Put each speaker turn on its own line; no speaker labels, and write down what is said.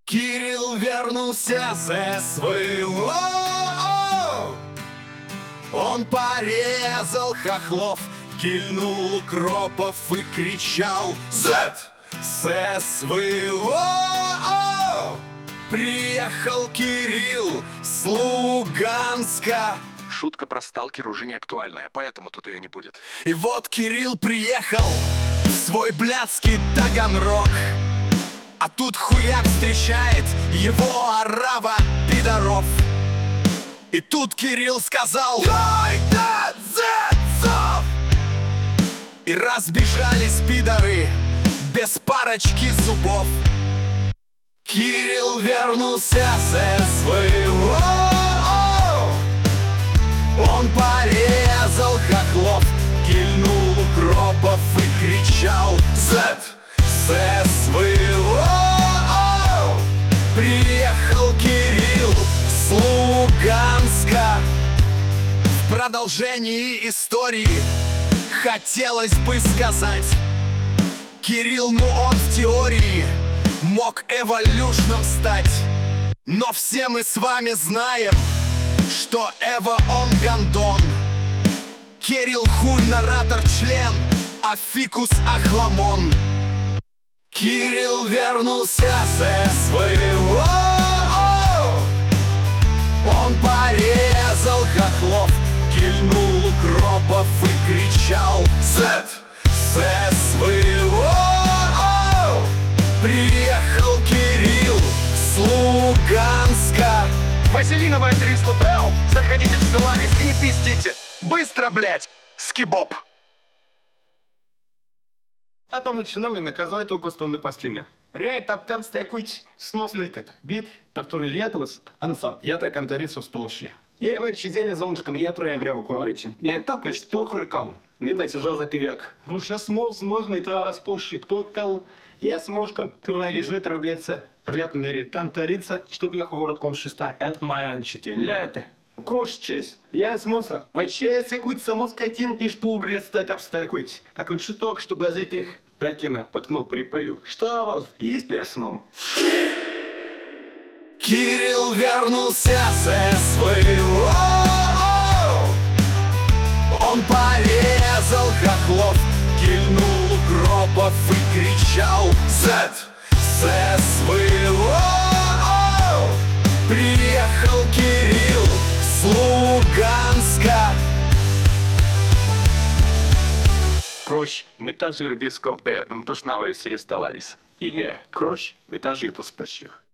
Кирилл вернулся с СВО. Он порезал хохлов, кильнул укропов и кричал: Z с СВО! Приехал Кирилл с Луганска.
Шутка про сталкер уже не актуальная, поэтому тут ее не будет.
И вот Кирилл приехал в свой блядский Таганрог. А тут хуяк встречает его орава пидоров. И тут Кирилл сказал: «Ой, да, зецов!» И разбежались пидоры без парочки зубов. Кирилл вернулся с СВО. Он порезал хохлов, кильнул укропов и кричал: Z с СВО! Приехал Кирилл с Луганска. В продолжении истории хотелось бы сказать: Кирилл, ну он в теории мог эволюшном стать. Но все мы с вами знаем, что Эва он гандон. Кирилл хуй, наратор, член, а фикус охламон. Кирилл вернулся с СВО. Он порезал хохлов, кильнул укропов и кричал: Z с СВО! Приехал Кирилл с Луганска.
Василиновая 300 ТЛ. Заходите в Stellantis и пиздите. Быстро, блять! Скибоп!
А то начинали наказать областные постели. Реально там такой сносный бит, который летос, ансам. Я так андарицу сполощи. Я в чизеле зонтиком, я проявляю говорите. Я так и столько рекал. Не дайте же за пивек. Ну сейчас можно это сполощи. Кто там? Я смог как-то лежит, работается. Приятно там тарится, чтобы я городком шеста. Это моя учителя, это. Крош честь. Я смысл. Вообще, какой-то самоскотин и что, блядь, стать обстакивать. Так вот шуток, чтобы из этих платина подкнул припою. Что у вас есть персоном?
Кирилл вернулся с СВО. Он порезал хохлов, кильнул укропов и кричал: Z с СВО! Приехал Кирилл с Луганска.
Крош, метажир дисков, то что на все оставались. И крош, метажир поспрашиваю.